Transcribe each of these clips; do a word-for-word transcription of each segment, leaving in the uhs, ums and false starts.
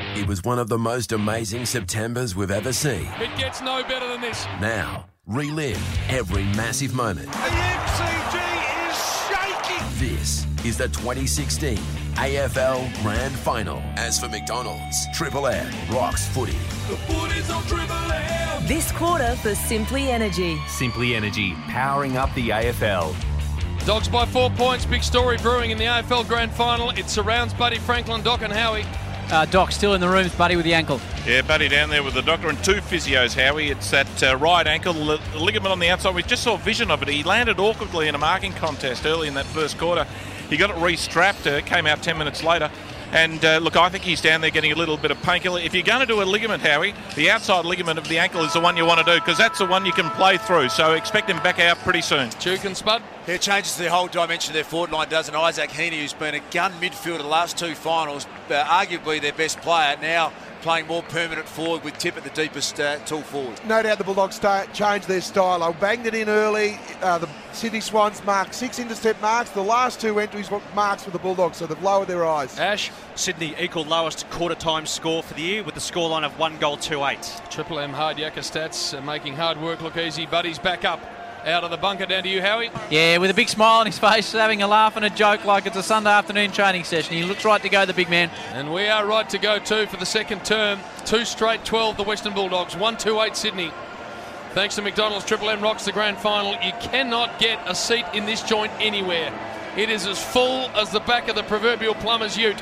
It was one of the most amazing Septembers we've ever seen. It gets no better than this. Now, relive every massive moment. The M C G is shaking. This is the twenty sixteen A F L Grand Final. As for McDonald's, Triple M rocks footy. The footy's on Triple M. This quarter for Simply Energy. Simply Energy, powering up the A F L. Dogs by four points. Big story brewing in the A F L Grand Final. It surrounds Buddy Franklin, Doc and Howie. Uh, Doc still in the rooms, Buddy, with the ankle. Yeah, Buddy down there with the doctor and two physios, Howie. It's that uh, right ankle, the ligament on the outside. We just saw vision of it. He landed awkwardly in a marking contest early in that first quarter. He got it restrapped. Uh, came out ten minutes later. And uh, look, I think he's down there getting a little bit of painkiller. If you're going to do a ligament, Howie, the outside ligament of the ankle is the one you want to do because that's the one you can play through. So expect him back out pretty soon. Duke and Spud. Yeah, it changes the whole dimension of their forward line, doesn't it? Isaac Heaney, who's been a gun midfielder the last two finals, uh, arguably their best player, now playing more permanent forward with Tip at the deepest uh, tall forward. No doubt the Bulldogs start, changed their style. They banged it in early. Uh, the Sydney Swans marked six intercept marks. The last two entries were marks for the Bulldogs, so they've lowered their eyes. Ash. Sydney equal lowest quarter time score for the year with the scoreline of one goal, two eight. Triple M hard yakka stats, uh, making hard work look easy. Buddy's back up out of the bunker. Down to you, Howie. Yeah, with a big smile on his face, having a laugh and a joke like it's a Sunday afternoon training session. He looks right to go, the big man. And we are right to go too for the second term. Two straight twelve, the Western Bulldogs. one two eight Sydney. Thanks to McDonald's, Triple M rocks the grand final. You cannot get a seat in this joint anywhere. It is as full as the back of the proverbial plumber's ute.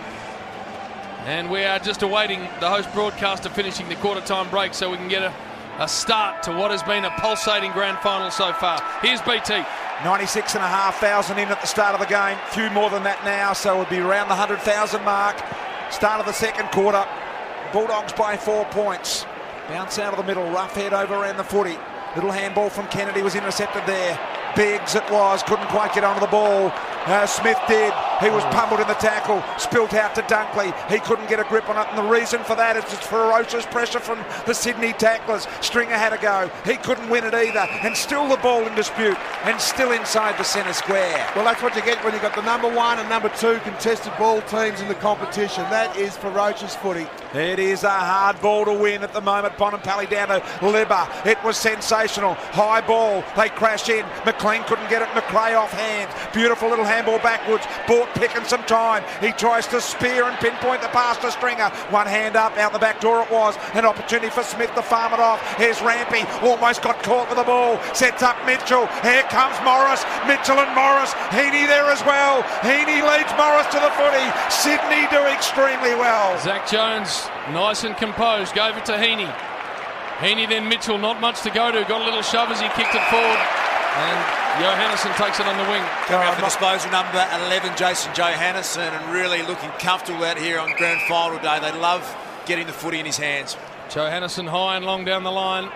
And we are just awaiting the host broadcaster finishing the quarter time break so we can get a, a start to what has been a pulsating grand final so far. Here's B T. ninety-six and a half thousand in at the start of the game. Few more than that now, so it'll be around the one hundred thousand mark. Start of the second quarter. Bulldogs by four points. Bounce out of the middle, rough head over around the footy. Little handball from Kennedy was intercepted there. Biggs it was, couldn't quite get onto the ball. Uh, Smith did. He was pummeled in the tackle, spilt out to Dunkley. He couldn't get a grip on it, and the reason for that is just ferocious pressure from the Sydney tacklers. Stringer had a go. He couldn't win it either, and still the ball in dispute, and still inside the centre square. Well, that's what you get when you've got the number one and number two contested ball teams in the competition. That is ferocious footy. It is a hard ball to win at the moment. Bonampally down to Libba. It was sensational. High ball. They crash in. McLean couldn't get it. McRae off hand. Beautiful little handball backwards. Bought Pickens some time. He tries to spear and pinpoint the pass to Stringer. One hand up. Out the back door it was. An opportunity for Smith to farm it off. Here's Rampy. Almost got caught with the ball. Sets up Mitchell. Here comes Morris. Mitchell and Morris. Heaney there as well. Heaney leads Morris to the footy. Sydney do extremely well. Zach Jones, nice and composed, gave it to Heaney. Heaney then Mitchell, not much to go to. Got a little shove as he kicked it forward. And Johannesson takes it on the wing. Coming up for disposal number eleven, Jason Johannesson, and really looking comfortable out here on grand final day. They love getting the footy in his hands. Johannesson high and long down the line.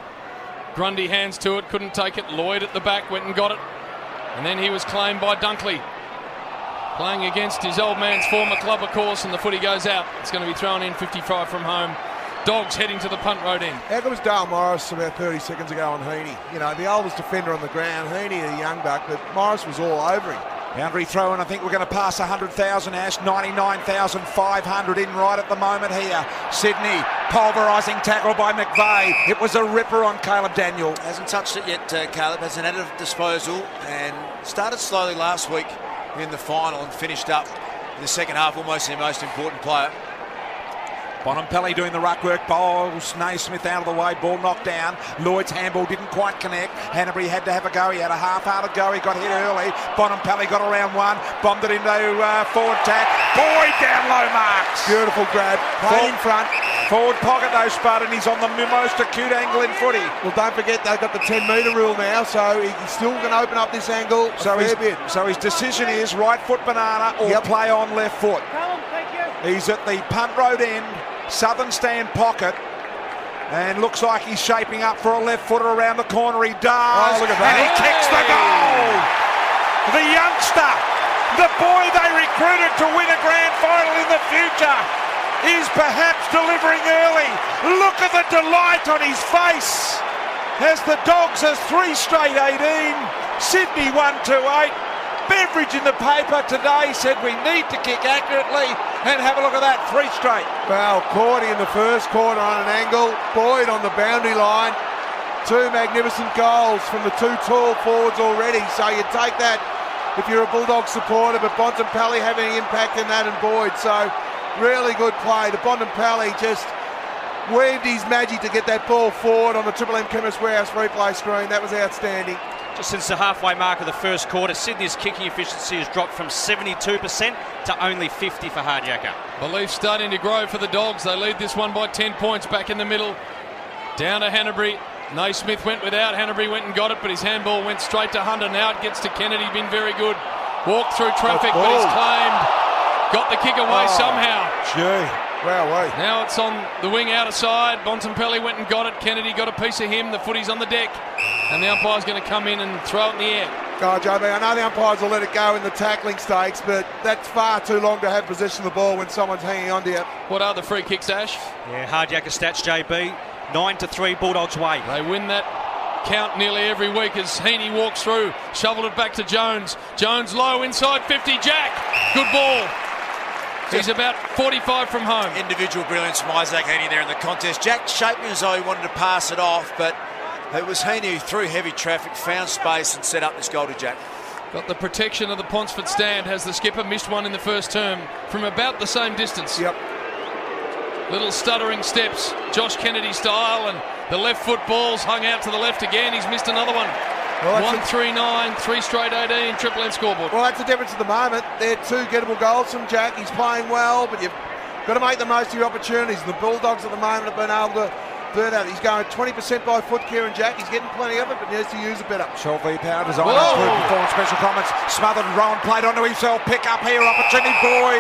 Grundy hands to it, couldn't take it. Lloyd at the back went and got it. And then he was claimed by Dunkley. Playing against his old man's former club, of course, and the footy goes out. It's going to be thrown in, fifty-five from home. Dogs heading to the punt road end. How good was Dale Morris about thirty seconds ago on Heaney? You know, the oldest defender on the ground. Heaney, a young buck, but Morris was all over him. Boundary throw, and I think we're going to pass one hundred thousand, Ash. ninety-nine thousand five hundred in right at the moment here. Sydney, pulverising tackle by McVeigh. It was a ripper on Caleb Daniel. Hasn't touched it yet, uh, Caleb. Has an added disposal and started slowly last week in the final and finished up in the second half, almost their most important player. Bonampally doing the ruck work, bowls Naismith out of the way, ball knocked down. Lloyd's handball didn't quite connect. Hanbury had to have a go. He had a half-hearted go. He got hit early. Bonampally got around one, bombed it into uh, forward tack. Boyd down low marks. Beautiful grab. Played in front. Forward pocket though, Spud, and he's on the most acute angle in footy. Well, don't forget they've got the ten metre rule now, so he's still going to open up this angle a so fair his, bit. So his decision is right foot banana or yep. play on left foot. Thank you. He's at the punt road end, southern stand pocket, and looks like he's shaping up for a left footer around the corner. He does, oh, look at that. and he kicks the goal. The youngster, the boy they recruited to win a grand final in the future, is perhaps delivering early. Look at the delight on his face as the Dogs has three straight eighteen. Sydney one two eight. Beveridge in the paper today said we need to kick accurately, and have a look at that, three straight. Well, Cordy in the first quarter on an angle, Boyd on the boundary line. Two magnificent goals from the two tall forwards already, so you take that if you're a Bulldog supporter, but Bontempelli having an impact in that and Boyd, so really good play. The Bontempelli just weaved his magic to get that ball forward on the Triple M Chemist Warehouse replay screen. That was outstanding. Just since the halfway mark of the first quarter, Sydney's kicking efficiency has dropped from seventy-two percent to only fifty for Hardyacker. Belief starting to grow for the Dogs. They lead this one by ten points back in the middle. Down to Hanbury. Naismith went without. Hanbury went and got it, but his handball went straight to Hunter. Now it gets to Kennedy. Been very good. Walked through traffic, but he's claimed. Got the kick away oh, somehow. Gee, wow, wait. Now it's on the wing outer side. Bontempelli went and got it. Kennedy got a piece of him. The footy's on the deck. And the umpire's going to come in and throw it in the air. Oh, J B, I know the umpires will let it go in the tackling stakes, but that's far too long to have possession of the ball when someone's hanging on to you. What are the free kicks, Ash? Yeah, Hardyacker stats, J B. nine to three Bulldogs way. They win that count nearly every week as Heaney walks through, shoveled it back to Jones. Jones low inside fifty. Jack, good ball. He's about forty-five from home. Individual brilliance from Isaac Heaney there in the contest. Jack shaped me as though he wanted to pass it off, but it was Heaney who, through heavy traffic, found space and set up this goal to Jack. Got the protection of the Ponsford stand. Has the skipper missed one in the first term from about the same distance? Yep. Little stuttering steps, Josh Kennedy style, and the left foot ball's hung out to the left again. He's missed another one. Well, one three nine, three straight eighteen, Triple M scoreboard. Well, that's the difference at the moment. They're two gettable goals from Jack. He's playing well, but you've got to make the most of your opportunities. The Bulldogs at the moment have been able to do that. He's going twenty percent by foot, Kieran Jack. He's getting plenty of it, but needs to use it better. Short V power design, improved performance, special comments. Smothered, Rowan played onto himself. Pick up here, opportunity, Boyd.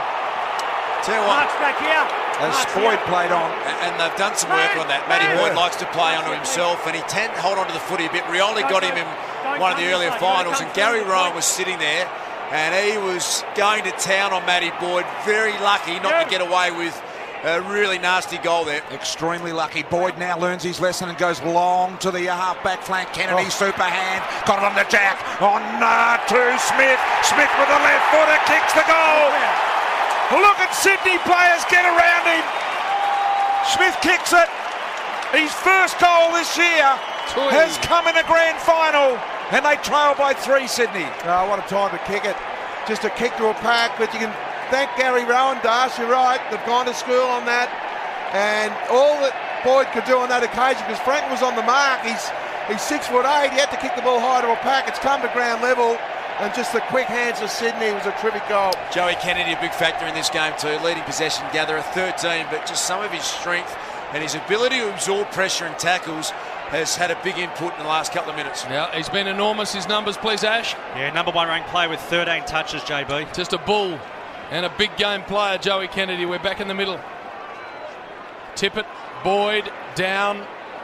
Tell you what. Mark's back here. As Boyd played on. And, and they've done some work on that. Matty Boyd likes to play onto himself, and he tend to hold onto the footy a bit. Rioli got him in one of the earlier finals, and Gary Rowan was sitting there, and he was going to town on Matty Boyd. Very lucky not to get away with a really nasty goal there. Extremely lucky. Boyd now learns his lesson and goes long to the uh, half-back flank. Kennedy, oh. super hand. Got it on to Jack. On uh, to Smith. Smith with the left footer kicks the goal. Look at Sydney players get around him. Smith kicks it. His first goal this year Tui. has come in a grand final, and they trail by three, Sydney. Oh, what a time to kick it. Just a kick to a pack, but you can thank Gary Rowan, Dash, you're right. They've gone to school on that. And all that Boyd could do on that occasion, because Frank was on the mark, he's he's six foot eight, he had to kick the ball high to a pack. It's come to ground level. And just the quick hands of Sydney was a terrific goal. Joey Kennedy, a big factor in this game too. Leading possession gatherer, thirteen, but just some of his strength and his ability to absorb pressure and tackles has had a big input in the last couple of minutes. Yeah, he's been enormous. His numbers, please, Ash. Yeah, number one ranked player with thirteen touches, J B. Just a bull and a big game player, Joey Kennedy. We're back in the middle. Tippett, Boyd, down.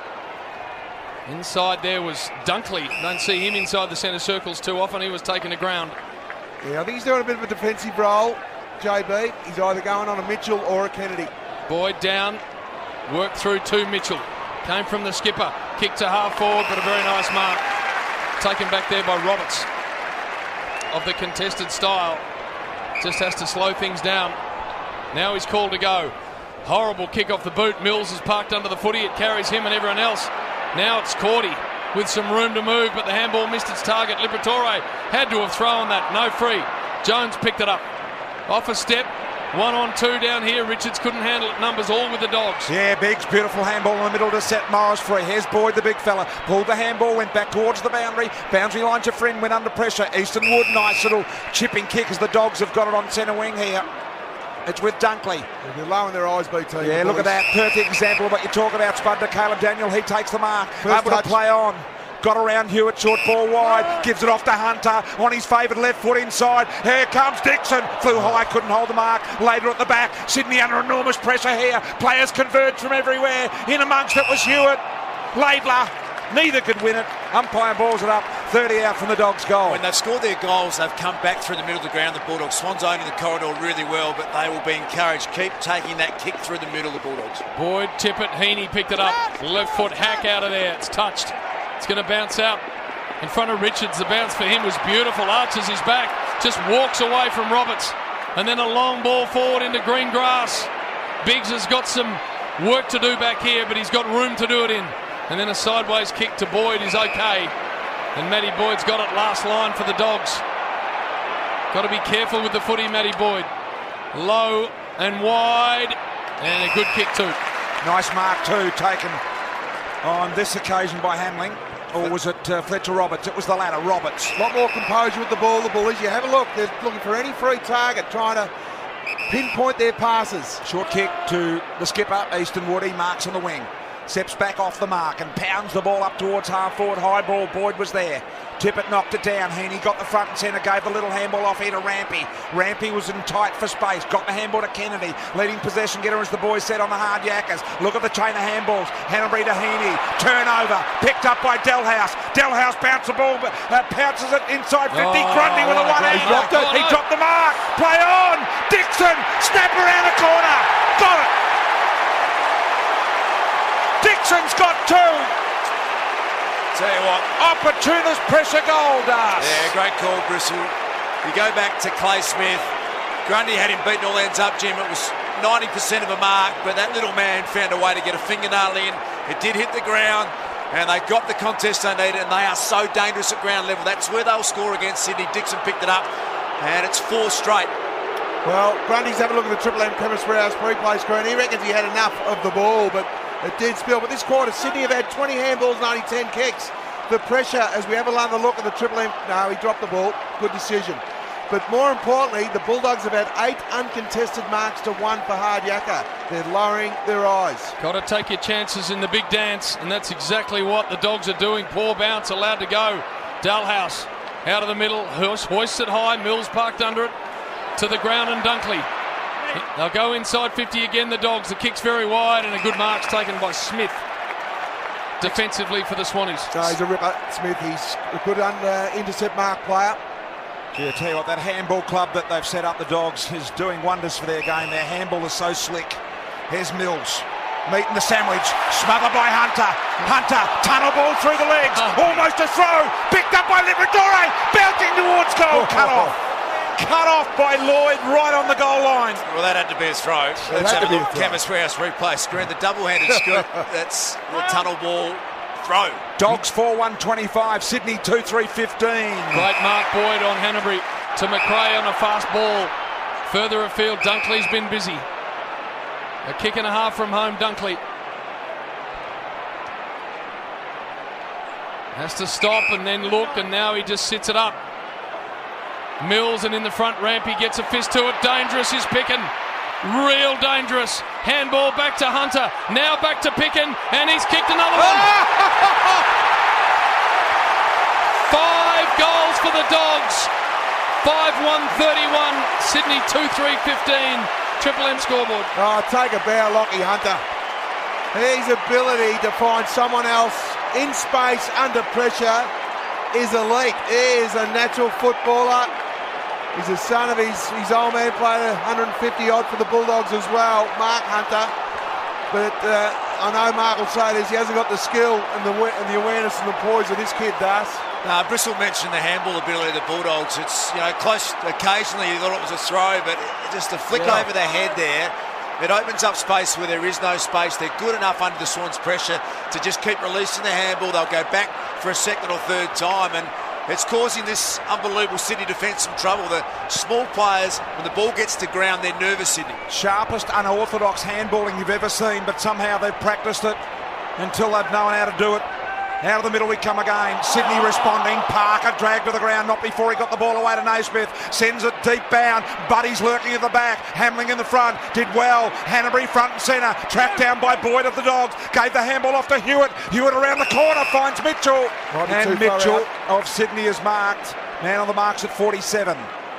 Inside there was Dunkley. Don't see him inside the centre circles too often. He was taken to ground. Yeah, I think he's doing a bit of a defensive role, J B. He's either going on a Mitchell or a Kennedy. Boyd down. Worked through to Mitchell. Came from the skipper. Kicked to half forward, but a very nice mark. Taken back there by Roberts. Of the contested style. Just has to slow things down. Now he's called to go. Horrible kick off the boot. Mills is parked under the footy. It carries him and everyone else. Now it's Cordy with some room to move, but the handball missed its target. Liberatore had to have thrown that. No free. Jones picked it up. Off a step. One on two down here. Richards couldn't handle it. Numbers all with the Dogs. Yeah, Biggs, beautiful handball in the middle to set Morris free. Here's Boyd, the big fella. Pulled the handball, went back towards the boundary. Boundary line to Friend, went under pressure. Easton Wood, nice little chipping kick as the Dogs have got it on centre wing here. It's with Dunkley. They're lowering their eyes, B T. Yeah, look at that. Perfect example of what you talk about, Spud. To Caleb Daniel. He takes the mark. First Able touch. to play on. Got around Hewitt, short ball wide. Gives it off to Hunter. On his favoured left foot inside. Here comes Dixon. Flew high, couldn't hold the mark. Later at the back. Sydney under enormous pressure here. Players converge from everywhere. In amongst it was Hewitt. Laidler. Neither could win it. Umpire balls it up. thirty out from the Dogs' goal. When they've scored their goals, they've come back through the middle of the ground, the Bulldogs. Swans owning the corridor really well, but they will be encouraged. Keep taking that kick through the middle, the Bulldogs. Boyd, Tippett, Heaney picked it up. Left foot hack out of there. It's touched. It's going to bounce out. in front of Richards. The bounce for him was beautiful. Arches his back, just walks away from Roberts. And then a long ball forward into green grass. Biggs has got some work to do back here, but he's got room to do it in. And then a sideways kick to Boyd is okay. And Matty Boyd's got it last line for the Dogs. Got to be careful with the footy, Matty Boyd. Low and wide, and a good kick too. Nice mark too, taken on this occasion by Hamling. Or was it uh, Fletcher Roberts? It was the latter, Roberts. A lot more composure with the ball, the Bullies. You have a look. They're looking for any free target, trying to pinpoint their passes. Short kick to the skipper, Easton Wood. He marks on the wing. Steps back off the mark and pounds the ball up towards half forward. High ball, Boyd was there. Tippett knocked it down. Heaney got the front and centre, gave the little handball off here to Rampy. Rampy was in tight for space, got the handball to Kennedy. Leading possession getter, as the boys said, on the hard yakkers. Look at the chain of handballs. Hanbury to Heaney. Turnover, picked up by Delhouse. Delhouse bounces the ball, uh, pounces it inside fifty. Oh, Grundy with a right, one-hand. he dropped it. He dropped the mark. Play on. Dixon, snap around the corner. Got it. Dixon's got two. Tell you what. Opportunist pressure goal, Das. Yeah, great call, Bristol. You go back to Clay Smith. Grundy had him beaten all ends up, Jim. It was ninety percent of a mark, but that little man found a way to get a fingernail in. It did hit the ground, and they got the contest they needed, and they are so dangerous at ground level. That's where they'll score against Sydney. Dixon picked it up, and it's four straight. Well, Grundy's having a look at the Triple M Chemist Warehouse replay screen. He reckons he had enough of the ball, but it did spill. But this quarter, Sydney have had twenty handballs and only ten kicks. The pressure, as we have another look at the Triple M, no, he dropped the ball. Good decision. But more importantly, the Bulldogs have had eight uncontested marks to one for hard yakka. They're lowering their eyes. Got to take your chances in the big dance, and that's exactly what the Dogs are doing. Poor bounce, allowed to go. Dalhouse out of the middle, hoists it high. Mills parked under it to the ground, and Dunkley. They'll go inside fifty again, the Dogs. The kick's very wide, and a good mark's taken by Smith defensively for the Swannies. So he's a ripper, Smith. He's a good under intercept mark player. Gee, I tell you what, that handball club that they've set up, the Dogs, is doing wonders for their game. Their handball is so slick. Here's Mills. Meeting the sandwich. Smothered by Hunter. Hunter, tunnel ball through the legs. Oh. Almost a throw. Picked up by Liberatore. Bouncing towards goal. Cut off. Cut off by Lloyd right on the goal line. Well, that had to be a throw. Let's have a look. Chemist Warehouse replay screen. The double-handed scoop. That's the tunnel ball throw. Dogs four one twenty-five. Sydney two three fifteen. Great mark, Boyd on Hanbury to McRae on a fast ball. Further afield, Dunkley's been busy. A kick and a half from home, Dunkley. Has to stop and then look, and now he just sits it up. Mills, and in the front, Rampy gets a fist to it. Dangerous is Picken. Real dangerous. Handball back to Hunter. Now back to Picken, and he's kicked another one. Five goals for the Dogs. five one thirty-one. Sydney two three fifteen. Triple M scoreboard. Oh, take a bow, Lockie Hunter. His ability to find someone else in space under pressure is elite. He is a natural footballer. He's the son of his, his old man, played one hundred fifty odd for the Bulldogs as well, Mark Hunter. But uh, I know Mark will say this, he hasn't got the skill and the, and the awareness and the poise of this kid does. No, Bristol mentioned the handball ability of the Bulldogs. It's, you know, close. Occasionally you thought it was a throw, but just a flick yeah. over the head there. It opens up space where there is no space. They're good enough under the Swans' pressure to just keep releasing the handball. They'll go back for a second or third time, and it's causing this unbelievable Sydney defence some trouble. The small players, when the ball gets to ground, they're nervous, Sydney. Sharpest unorthodox handballing you've ever seen, but somehow they've practiced it until they've known how to do it. Out of the middle we come again. Sydney responding. Parker dragged to the ground, not before he got the ball away to Naismith. Sends it deep bound. Buddy's lurking at the back. Hamling in the front. Did well. Hanbury front and centre. Tracked down by Boyd of the Dogs. Gave the handball off to Hewitt. Hewitt around the corner finds Mitchell. And Mitchell of Sydney is marked. Man on the marks at forty-seven.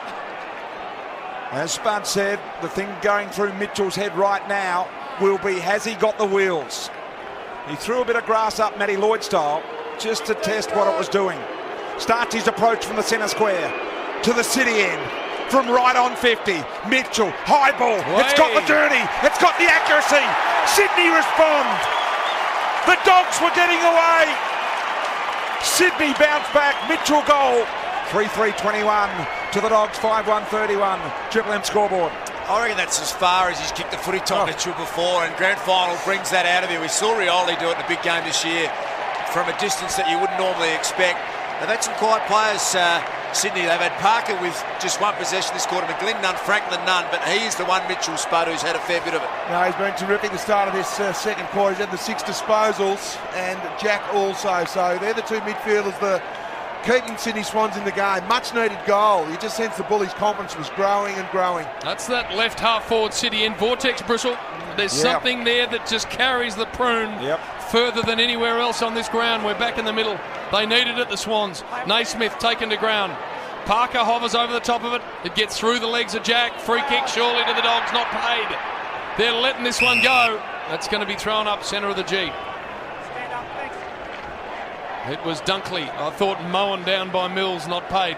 As Spud said, the thing going through Mitchell's head right now will be, has he got the wheels? He threw a bit of grass up Matty Lloyd style just to test what it was doing. Starts his approach from the centre square to the city end. From right on fifty. Mitchell, high ball. Way. It's got the journey. It's got the accuracy. Sydney respond. The Dogs were getting away. Sydney bounce back. Mitchell goal. three three twenty-one to the Dogs, five one thirty-one. Triple M scoreboard. I reckon that's as far as he's kicked the footy top Mitchell before, and grand final brings that out of him. We saw Rioli do it in a big game this year from a distance that you wouldn't normally expect. They've had some quiet players, uh, Sydney. They've had Parker with just one possession this quarter, McGlynn none, Franklin none, but he's the one Mitchell Spud who's had a fair bit of it. No, he's been terrific at the start of this uh, second quarter. He's had the six disposals, and Jack also. So they're the two midfielders that keeping Sydney Swans in the game. Much needed goal. You just sense the Bullies' confidence was growing and growing. That's that left half forward City in. Vortex Bristol. There's Yep. something there that just carries the prune Yep. further than anywhere else on this ground. We're back in the middle. They needed it, the Swans. Naismith taken to ground. Parker hovers over the top of it. It gets through the legs of Jack. Free kick surely to the Dogs, not paid. They're letting this one go. That's going to be thrown up centre of the G. It was Dunkley. I thought mown down by Mills, not paid.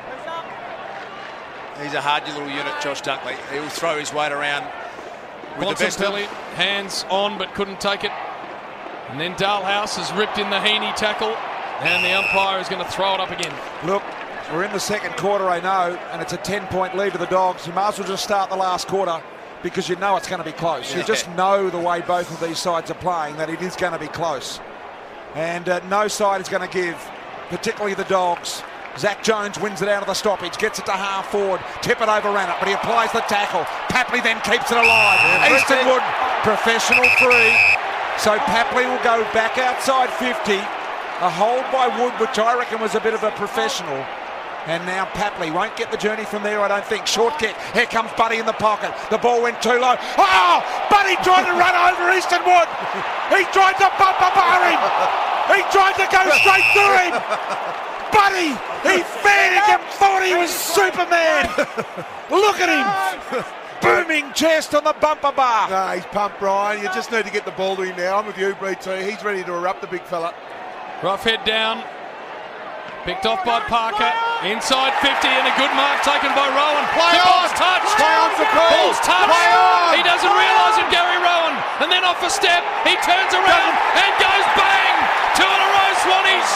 He's a hardy little unit, Josh Dunkley. He'll throw his weight around with the best of Bontempelli, hands on but couldn't take it. And then Dalhouse has ripped in the Heaney tackle, and the umpire is going to throw it up again. Look, we're in the second quarter, I know, and it's a ten-point lead to the Dogs. You might as well just start the last quarter because you know it's going to be close. Yeah. You just know the way both of these sides are playing that it is going to be close. And uh, no side is going to give, particularly the Dogs. Zach Jones wins it out of the stoppage, gets it to half forward. Tippett overran it, but he applies the tackle. Papley then keeps it alive. Yeah, Eastonwood, professional three. So Papley will go back outside fifty. A hold by Wood, which I reckon was a bit of a professional. And now Papley won't get the journey from there, I don't think. Short kick. Here comes Buddy in the pocket. The ball went too low. Oh! Buddy tried to run over Eastonwood. He tried to bumper bar him. He tried to go straight through him. Buddy, he fanning him, thought he was Superman. Look at him. Booming chest on the bumper bar. No, he's pumped, Brian. You just need to get the ball to him now. I'm with you, B T. He's ready to erupt, the big fella. Rough head down. Picked off by Parker. Inside fifty and a good mark taken by Rowan. Play the on. ball's touched. Play on for goal. Ball's touched. Play on. He doesn't realise it, Gary Rowan. And then off a step, he turns around and goes bang. Two in a row, Swannies.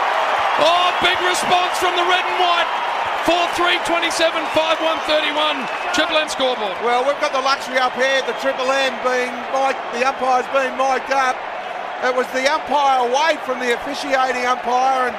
Oh, big response from the red and white. four three twenty-seven, five one thirty-one. Triple M scoreboard. Well, we've got the luxury up here, the Triple M being mic'd, the umpire's being mic'd up. It was the umpire away from the officiating umpire, and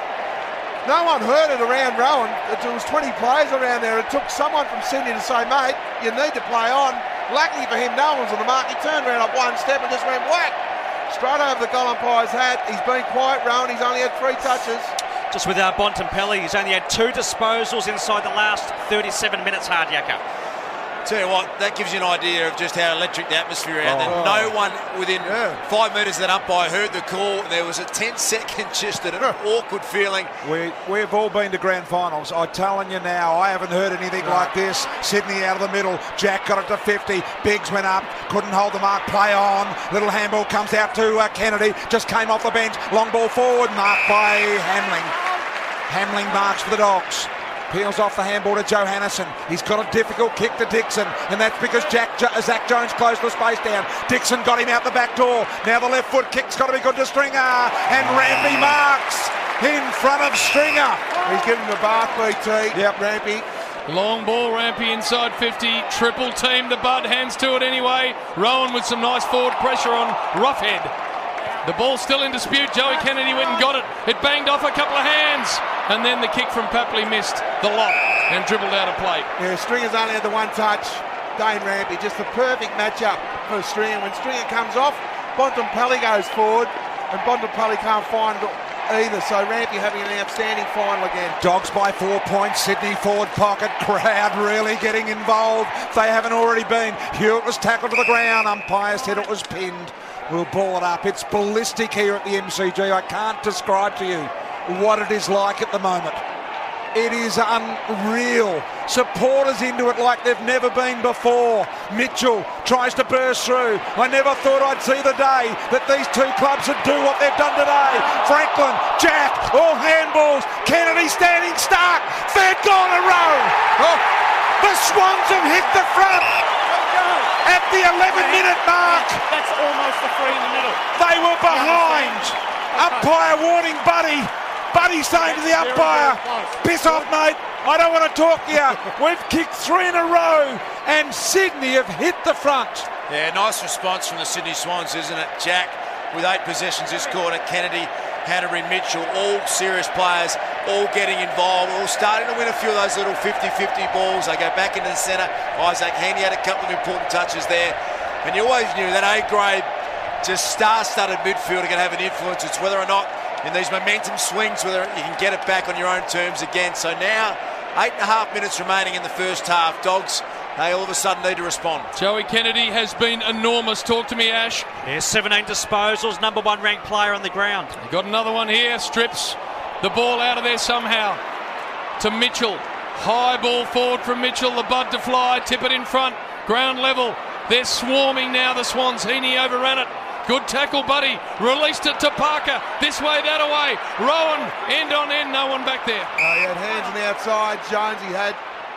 no one heard it around Rowan. There was twenty players around there. It took someone from Sydney to say, mate, you need to play on. Luckily for him, no one was on the mark. He turned around up one step and just went whack. Straight over the goal umpire's hat. He's been quiet, Rowan. He's only had three touches. Just with our Bontempelli, he's only had two disposals inside the last thirty-seven minutes, Hardyacker. Tell you what, that gives you an idea of just how electric the atmosphere out there. Oh. No one within Yeah. five metres of that umpire heard the call. There was a ten second just an awkward feeling. We, we've all been to grand finals. I'm telling you now, I haven't heard anything like this. Sydney out of the middle. Jack got it to fifty. Biggs went up. Couldn't hold the mark. Play on. Little handball comes out to uh, Kennedy. Just came off the bench. Long ball forward. Marked by Hamling. Hamling marks for the Dogs. Peels off the handball to Johannisen. He's got a difficult kick to Dixon, and that's because Jack jo- Zach Jones closed the space down. Dixon got him out the back door. Now the left foot kick's got to be good to Stringer, and Rampy marks in front of Stringer. He's giving him the bath, B T. Yep. Rampy. Long ball, Rampy inside fifty. Triple team to Bud, hands to it anyway. Rowan with some nice forward pressure on Roughhead. The ball's still in dispute. Joey Kennedy went and got it. It banged off a couple of hands. And then the kick from Papley missed the lot and dribbled out of play. Yeah, Stringer's only had the one touch. Dane Rampy, just the perfect matchup for Stringer. When Stringer comes off, Bontempelli goes forward, and Bontempelli can't find it either. So Rampy having an outstanding final again. Dogs by four points. Sydney forward pocket. Crowd really getting involved. They haven't already been. Hewitt was tackled to the ground. Umpire said it was pinned. We'll ball it up. It's ballistic here at the M C G. I can't describe to you what it is like at the moment. It is unreal. Supporters into it like they've never been before. Mitchell tries to burst through. I never thought I'd see the day that these two clubs would do what they've done today. Franklin, Jack, all handballs. Kennedy standing stark. Third goal in a row. Oh, the Swans have hit the front at the eleven minute mark. That's almost the free in the middle. They were behind. Umpire warning Buddy. Buddy saying to the umpire, piss off, mate. I don't want to talk to you. We've kicked three in a row, and Sydney have hit the front. Yeah, nice response from the Sydney Swans, isn't it? Jack with eight possessions this quarter. Kennedy, Hanbury, Mitchell, all serious players, all getting involved, all starting to win a few of those little fifty-fifty balls. They go back into the centre. Isaac Hendy had a couple of important touches there. And you always knew that A-grade, just star-studded midfielder can have an influence. It's whether or not in these momentum swings, whether you can get it back on your own terms again. So now, eight and a half minutes remaining in the first half. Dogs, they all of a sudden need to respond. Joey Kennedy has been enormous. Talk to me, Ash. Yeah, seventeen disposals, number one ranked player on the ground. They got another one here. Strips the ball out of there somehow to Mitchell. High ball forward from Mitchell. The bud to fly. Tip it in front. Ground level. They're swarming now, the Swans. Heaney overran it. Good tackle, Buddy. Released it to Parker. This way, that away. Rowan, end on end. No one back there. Uh, he had hands on the outside. Jones, he had.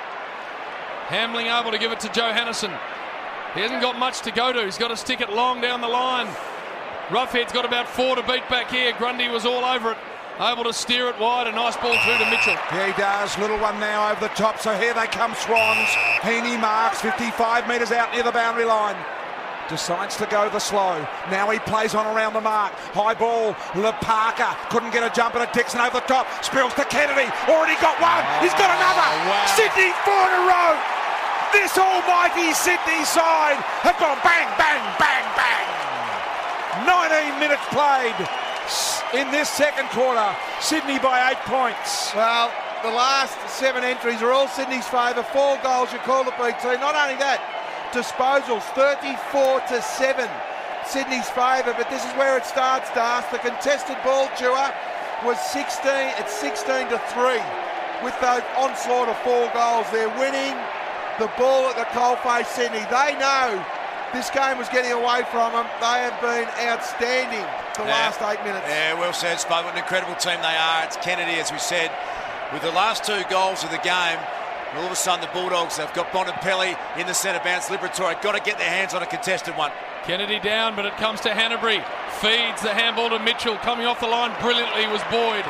Hamling able to give it to Joe Hannison. He hasn't got much to go to. He's got to stick it long down the line. Roughhead's got about four to beat back here. Grundy was all over it. Able to steer it wide. A nice ball through to Mitchell. Yeah, he does. Little one now over the top. So here they come, Swans. Heaney marks fifty-five metres out near the boundary line. Decides to go the slow. Now he plays on around the mark. High ball. Le Parker couldn't get a jump at it. Dixon over the top. Spills to Kennedy. Already got one. Oh, he's got another. Wow. Sydney four in a row. This almighty Sydney side have gone bang, bang, bang, bang. nineteen minutes played in this second quarter. Sydney by eight points. Well, the last seven entries are all Sydney's favour. Four goals, you call the B T. Not only that, disposals thirty-four to seven. Sydney's favour, but this is where it starts, Darth. The contested ball tour was sixteen at sixteen to three with those onslaught of four goals. They're winning the ball at the coalface, Sydney. They know this game was getting away from them. They have been outstanding the yeah. last eight minutes. Yeah, well said, Spud. What an incredible team they are. It's Kennedy, as we said, with the last two goals of the game. All of a sudden, the Bulldogs have got Bontempelli in the centre bounce. Liberatore got to get their hands on a contested one. Kennedy down, but it comes to Hanbury. Feeds the handball to Mitchell. Coming off the line brilliantly was Boyd.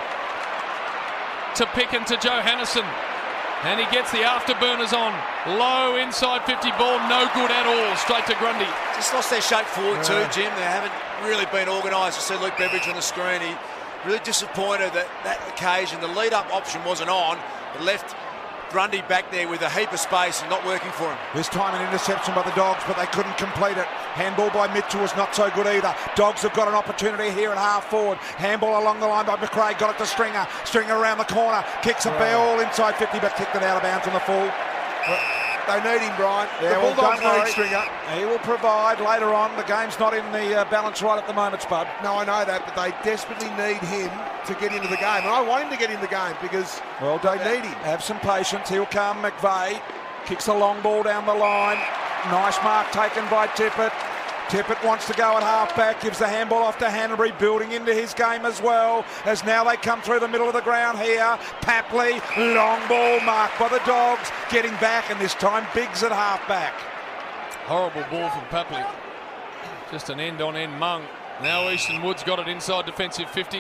To Picken to Joe Hannison. And he gets the afterburners on. Low inside fifty ball, no good at all. Straight to Grundy. Just lost their shape forward yeah. too, Jim. They haven't really been organised. I see Luke Beveridge on the screen. He really disappointed that that occasion. The lead-up option wasn't on. It left Grundy back there with a heap of space and not working for him. This time an interception by the Dogs, but they couldn't complete it. Handball by Mitchell was not so good either. Dogs have got an opportunity here at half forward. Handball along the line by McRae, got it to Stringer. Stringer around the corner, kicks a Right. ball inside fifty, but kicked it out of bounds on the full. Well, they need him, Brian. Yeah, the well, Bulldogs don't worry. need Stringer. He will provide later on. The game's not in the uh, balance right at the moment, Spud. No, I know that, but they desperately need him to get into the game. And I want him to get in the game because Well, they don't need him. Have some patience. He'll come. McVeigh kicks a long ball down the line. Nice mark taken by Tippett. Tippett wants to go at half-back, gives the handball off to Hanbury, building into his game as well, as now they come through the middle of the ground here. Papley, long ball marked by the Dogs, getting back, and this time Biggs at half-back. Horrible ball from Papley. Just an end-on-end mung. Now Easton Woods got it inside defensive fifty.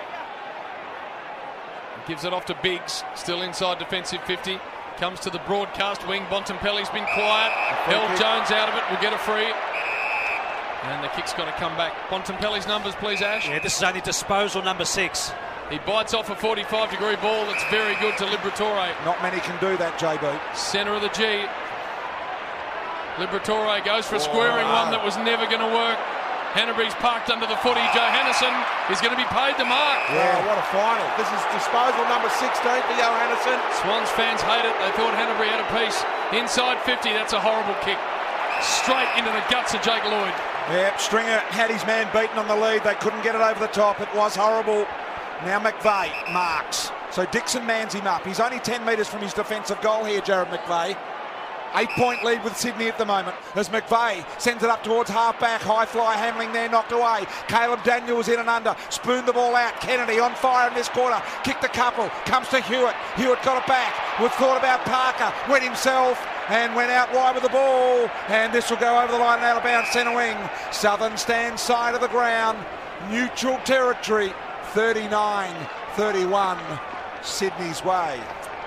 Gives it off to Biggs, still inside defensive fifty. Comes to the broadcast wing. Bontempelli's been quiet. Held Jones out of it. Will get a free. And the kick's got to come back. Bontempelli's numbers, please, Ash. Yeah, this is only disposal number six. He bites off a forty-five degree ball that's very good to Liberatore. Not many can do that, J B. Centre of the G. Liberatore goes for a squaring wow. one that was never going to work. Hanbury's parked under the footy. Joe Hannison is going to be paid the mark. Yeah, what a final. This is disposal number sixteen for Joe Hannison. Swans fans hate it. They thought Hanbury had a piece. Inside fifty, that's a horrible kick. Straight into the guts of Jake Lloyd. Yep, Stringer had his man beaten on the lead. They couldn't get it over the top. It was horrible. Now McVeigh marks. So Dixon mans him up. He's only ten metres from his defensive goal here, Jared McVeigh. Eight-point lead with Sydney at the moment as McVeigh sends it up towards half-back. High fly handling there, knocked away. Caleb Daniels in and under. Spooned the ball out. Kennedy on fire in this quarter. Kicked a couple. Comes to Hewitt. Hewitt got it back. Was thought about Parker. Went himself and went out wide with the ball. And this will go over the line and out of bounds. Centre wing. Southern stand side of the ground. Neutral territory. thirty-nine thirty-one Sydney's way.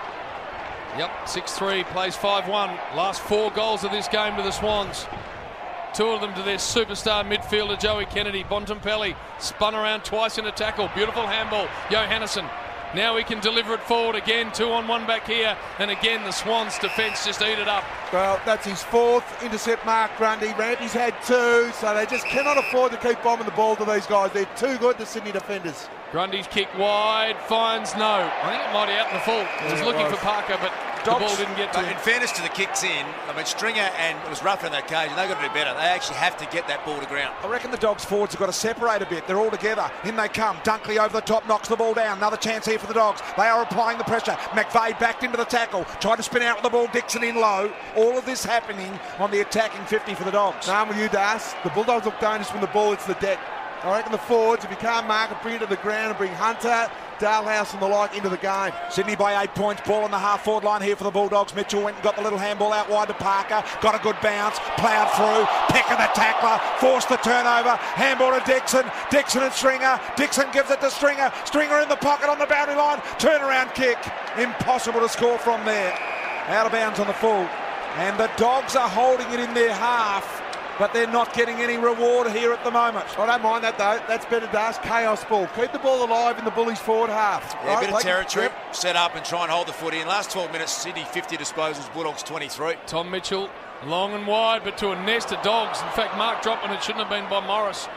Yep, six three, plays five one. Last four goals of this game to the Swans. Two of them to their superstar midfielder, Joey Kennedy. Bontempelli spun around twice in a tackle. Beautiful handball, Johannesson. Now he can deliver it forward again. Two on one back here. And again, the Swans' defence just eat it up. Well, that's his fourth intercept mark, Grundy. Rampy's had two, so they just cannot afford to keep bombing the ball to these guys. They're too good, the Sydney defenders. Grundy's kick wide, finds no. I think it might be out in the full. He was Yeah, looking was. for Parker, but Dogs, the ball didn't get to but him. in fairness to the kicks in, I mean, Stringer and it was rougher in that occasion. They've got to do better. They actually have to get that ball to ground. I reckon the Dogs forwards have got to separate a bit. They're all together. In they come. Dunkley over the top, knocks the ball down. Another chance here for the Dogs. They are applying the pressure. McVeigh backed into the tackle. Tried to spin out with the ball. Dixon in low. All of this happening on the attacking fifty for the Dogs. No, I'm with you, Das. The Bulldogs look dangerous when the ball hits the deck. I reckon the forwards, if you can't mark it, bring it to the ground and bring Hunter, Dalhouse and the like into the game. Sydney by eight points. Ball on the half-forward line here for the Bulldogs. Mitchell went and got the little handball out wide to Parker. Got a good bounce. Ploughed through. Peck of the tackler. Forced the turnover. Handball to Dixon. Dixon and Stringer. Dixon gives it to Stringer. Stringer in the pocket on the boundary line. Turnaround kick. Impossible to score from there. Out of bounds on the full. And the Dogs are holding it in their half, but they're not getting any reward here at the moment. I don't mind that though. That's better, Das. Chaos ball. Keep the ball alive in the Bullies forward half. Yeah, right? a bit of Like- territory, Yep. set up and try and hold the footy. In the last twelve minutes, Sydney fifty disposals, Bulldogs twenty-three. Tom Mitchell, long and wide, but to a nest of Dogs. In fact, Mark dropped when it shouldn't have been by Morris.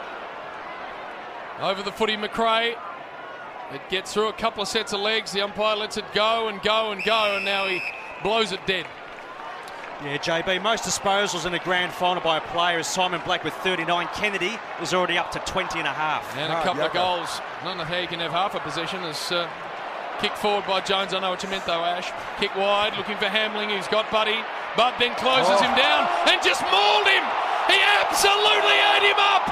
Over the footy, McRae. It gets through a couple of sets of legs. The umpire lets it go and go and go, and now he blows it dead. Yeah, J B, most disposals in a grand final by a player is Simon Black with thirty-nine. Kennedy is already up to twenty and a half. And a Oh, couple of yucca. goals. I don't know how you can have half a possession. As uh, kick forward by Jones. I know what you meant though, Ash. Kick wide, looking for Hamling, who's got Buddy. Bud then closes Oh. him down and just mauled him. He absolutely ate him up.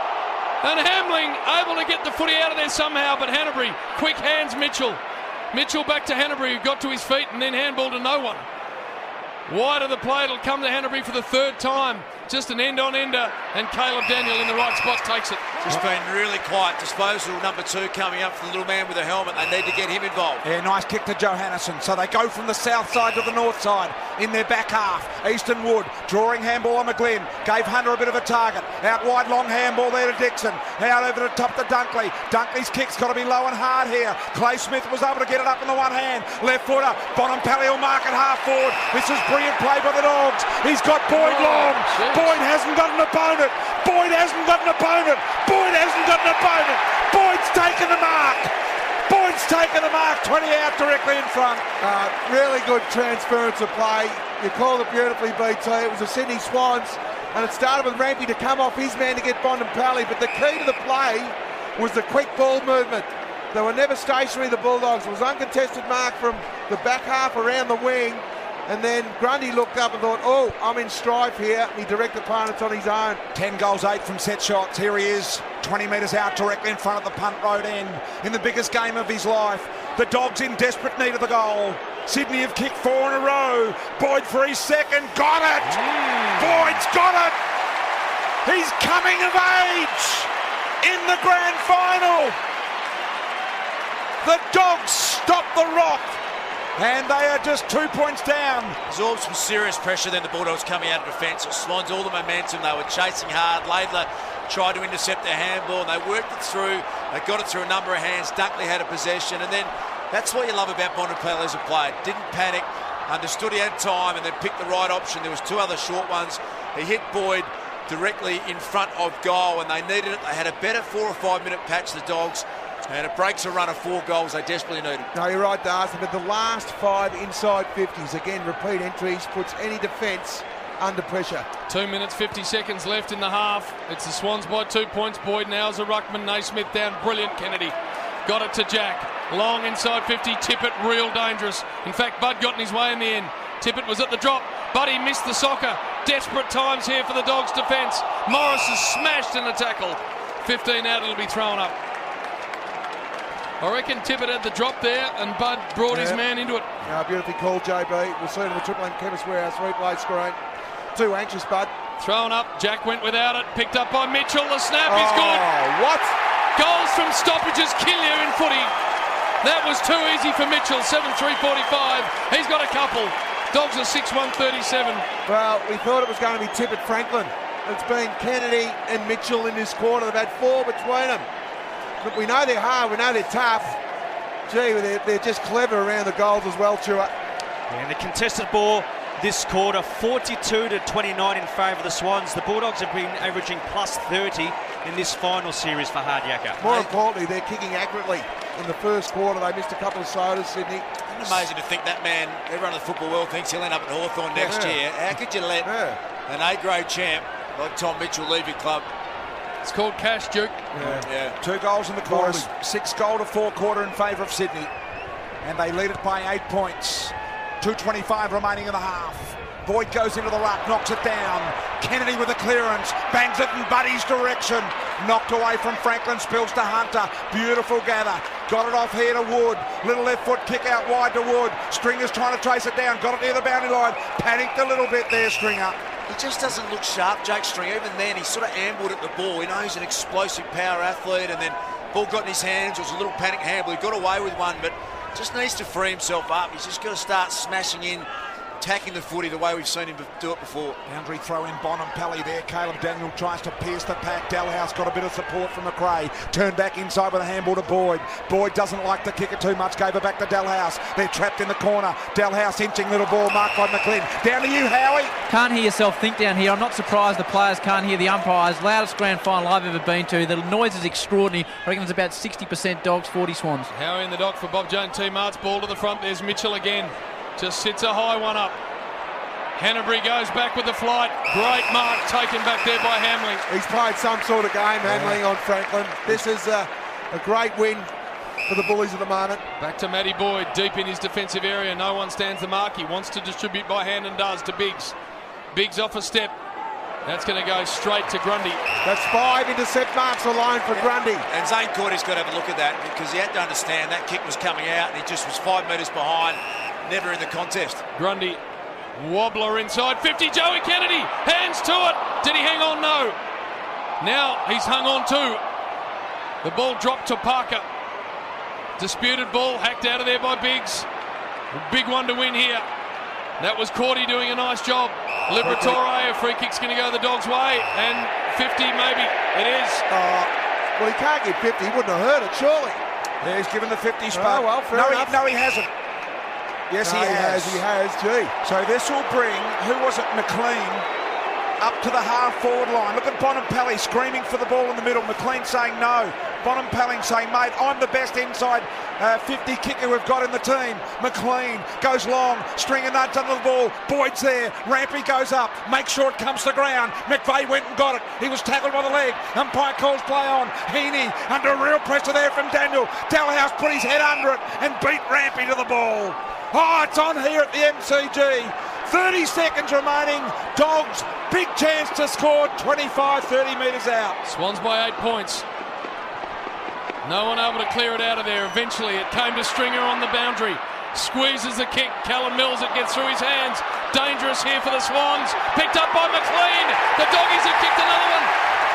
And Hamling able to get the footy out of there somehow, but Hanbury, quick hands Mitchell. Mitchell back to Hanbury, who got to his feet and then handball to no one. Wide of the play, it'll come to Hanbury for the third time. Just an end-on-ender, and Caleb Daniel in the right spot takes it. Just been really quiet. Disposal number two coming up for the little man with the helmet. They need to get him involved. Yeah, nice kick to Johannesson. So they go from the south side to the north side in their back half. Easton Wood drawing handball on McGlynn. Gave Hunter a bit of a target. Out wide, long handball there to Dixon. Out over the top to Dunkley. Dunkley's kick's got to be low and hard here. Clay Smith was able to get it up in the one hand. Left footer. Bontempelli will mark it half forward. This is brilliant play by the Dogs. He's got Boyd Oh, long. geez. Boyd hasn't got an opponent. Boyd hasn't got an opponent. Boyd hasn't got an opponent. Boyd's taken the mark. Boyd's taken the mark. twenty out directly in front. Uh, really good transference of play. You called it beautifully, B T. It was the Sydney Swans, and it started with Rampy to come off his man to get Bontempelli, but the key to the play was the quick ball movement. They were never stationary, the Bulldogs. It was uncontested mark from the back half around the wing, and then Grundy looked up and thought, oh, I'm in strife here. He directed opponents on his own. ten goals, eight from set shots. Here he is, twenty metres out directly in front of the punt road end in the biggest game of his life. The Dogs in desperate need of the goal. Sydney have kicked four in a row. Boyd for his second. Got it! Mm. Boyd's got it! He's coming of age in the grand final. The Dogs stop the rock. And they are just two points down. Absorbed some serious pressure, then the Bulldogs coming out of defence. It Swans all the momentum. They were chasing hard. Laidler tried to intercept their handball, and they worked it through. They got it through a number of hands. Dunkley had a possession, and then that's what you love about Bontempelli as a player. Didn't panic, understood he had time, and then picked the right option. There was two other short ones. He hit Boyd directly in front of goal, and they needed it. They had a better four or five minute patch, the Dogs. And it breaks a run of four goals they desperately needed. No, you're right, Darcy, but the last five inside fifties, again, repeat entries, puts any defence under pressure. Two minutes, fifty seconds left in the half. It's the Swans by two points. Boyd now is a ruckman. Naismith down. Brilliant, Kennedy. Got it to Jack. Long inside fifty. Tippett, real dangerous. In fact, Bud got in his way in the end. Tippett was at the drop, but he missed the soccer. Desperate times here for the Dogs' defence. Morris is smashed in the tackle. fifteen out, it'll be thrown up. I reckon Tippett had the drop there, and Bud brought his Yeah. man into it. Yeah, beautifully called, J B. We'll see it on the Triple M Chemist Warehouse replay screen. Too anxious, Bud. Thrown up. Jack went without it. Picked up by Mitchell. The snap is Oh, good. what? Goals from stoppages kill you in footy. That was too easy for Mitchell. seven three forty-five. He's got a couple. Dogs are six one thirty-seven. Well, we thought it was going to be Tippett Franklin. It's been Kennedy and Mitchell in this quarter. They've had four between them. Look, we know they're hard. We know they're tough. Gee, they're, they're just clever around the goals as well, Chua. Yeah, and the contested ball this quarter, forty-two to twenty-nine in favour of the Swans. The Bulldogs have been averaging plus thirty in this final series for Hardyacker. More importantly, they're kicking accurately. In the first quarter, they missed a couple of sodas, Sydney. It's amazing to think that man, everyone in the football world thinks he'll end up at Hawthorn next yeah. year. How could you let yeah. an A-grade champ like Tom Mitchell leave your club? It's called cash, Duke. Yeah. yeah. Two goals in the quarter, six goal to four quarter in favour of Sydney. And they lead it by eight points. two twenty-five remaining in the half. Boyd goes into the ruck, knocks it down. Kennedy with a clearance, bangs it in Buddy's direction. Knocked away from Franklin, spills to Hunter. Beautiful gather. Got it off here to Wood. Little left foot kick out wide to Wood. Stringer's trying to trace it down. Got it near the boundary line. Panicked a little bit there, Stringer. He just doesn't look sharp, Jake Stringer. Even then, he sort of ambled at the ball. You know, he's an explosive power athlete, and then ball got in his hands. It was a little panic handle. He got away with one, but just needs to free himself up. He's just got to start smashing in, attacking the footy the way we've seen him do it before. Boundary throw in Bonampelli there. Caleb Daniel tries to pierce the pack. Dalhouse got a bit of support from McRae. Turned back inside with a handball to Boyd. Boyd doesn't like the kicker too much. Gave it back to Dalhouse. They're trapped in the corner. Dalhouse inching little ball marked by McLean. Down to you, Howie. Can't hear yourself think down here. I'm not surprised the players can't hear the umpires. Loudest grand final I've ever been to. The noise is extraordinary. I reckon it's about sixty percent Dogs, forty Swans. Howie in the dock for Bob Jones. T-Mart's ball to the front. There's Mitchell again. Just sits a high one up. Hanbury goes back with the flight. Great mark taken back there by Hamling. He's played some sort of game, handling on Franklin. This is a, a great win for the Bullies at the moment. Back to Matty Boyd, deep in his defensive area. No one stands the mark. He wants to distribute by hand and does to Biggs. Biggs off a step. That's going to go straight to Grundy. That's five intercept marks alone for Grundy. And Zane Cordy's got to have a look at that, because he had to understand that kick was coming out and he just was five metres behind, never in the contest. Grundy. Wobbler inside fifty, Joey Kennedy, hands to it. Did he hang on? No. Now he's hung on too. The ball dropped to Parker. Disputed ball, hacked out of there by Biggs. Big one to win here. That was Cordy doing a nice job. Liberatore, a free kick's going to go the Dogs' way, and fifty maybe. It is. Uh, well, he can't get fifty. He wouldn't have hurt it, surely. Yeah, he's given the fifty spot. Oh, well, fair no, enough. he, no, he hasn't. Yes, no, he, has. he has. He has, gee. So this will bring, who was it, McLean, up to the half-forward line. Look at Bonampelli screaming for the ball in the middle. McLean saying no. Bonampelli saying, mate, I'm the best inside uh, fifty kicker we've got in the team. McLean goes long. Stringer nuts under the ball. Boyd's there. Rampy goes up. Make sure it comes to ground. McVeigh went and got it. He was tackled by the leg. Umpire calls play on. Heaney under real pressure there from Daniel. Dalhouse put his head under it and beat Rampy to the ball. Oh, it's on here at the M C G. thirty seconds remaining. Dogs, big chance to score twenty-five, thirty metres out. Swans by eight points. No one able to clear it out of there. Eventually it came to Stringer on the boundary. Squeezes the kick. Callum Mills, it gets through his hands. Dangerous here for the Swans. Picked up by McLean. The Doggies have kicked another one.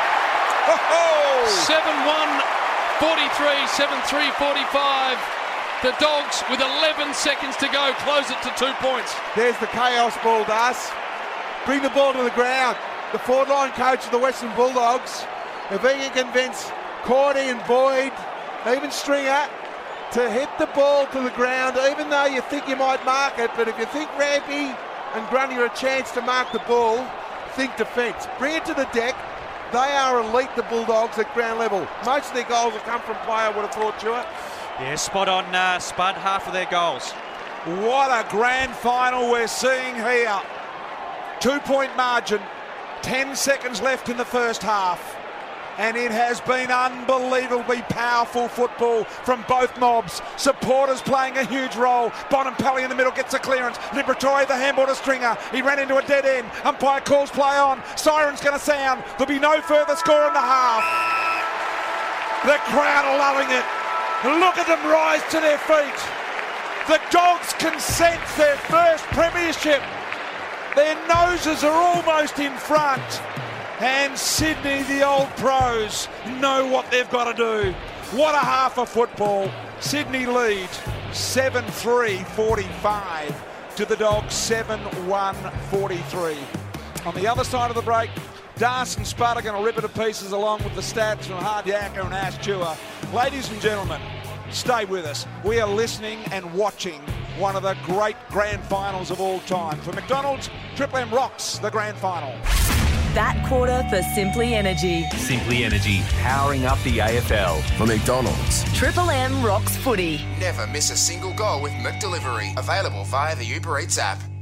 seven one forty-three, seven three forty-five. The Dogs, with eleven seconds to go, close it to two points. There's the chaos ball, Das. Bring the ball to the ground. The forward line coach of the Western Bulldogs, if he can convince Cordy and Boyd, even Stringer, to hit the ball to the ground, even though you think you might mark it, but if you think Rampy and Grundy are a chance to mark the ball, think defence. Bring it to the deck. They are elite, the Bulldogs, at ground level. Most of their goals have come from play, I would have thought, Stuart. Yeah, spot on, uh, Spud, half of their goals. What a grand final we're seeing here. Two-point margin, ten seconds left in the first half. And it has been unbelievably powerful football from both mobs. Supporters playing a huge role. Bonampelli in the middle gets the clearance. Liberatore the handball to Stringer. He ran into a dead end. Umpire calls play on. Siren's going to sound. There'll be no further score in the half. The crowd are loving it. Look at them rise to their feet. The Dogs can sense their first premiership. Their noses are almost in front. And Sydney, the old pros, know what they've got to do. What a half of football. Sydney lead seven three forty-five to the Dogs seven one forty-three. On the other side of the break, Das and Spud are going to rip it to pieces along with the stats from Hard Yakka and Ash Chua. Ladies and gentlemen, stay with us. We are listening and watching one of the great grand finals of all time. For McDonald's, Triple M rocks the grand final. That quarter for Simply Energy. Simply Energy, powering up the A F L. For McDonald's, Triple M rocks footy. Never miss a single goal with McDelivery. Available via the Uber Eats app.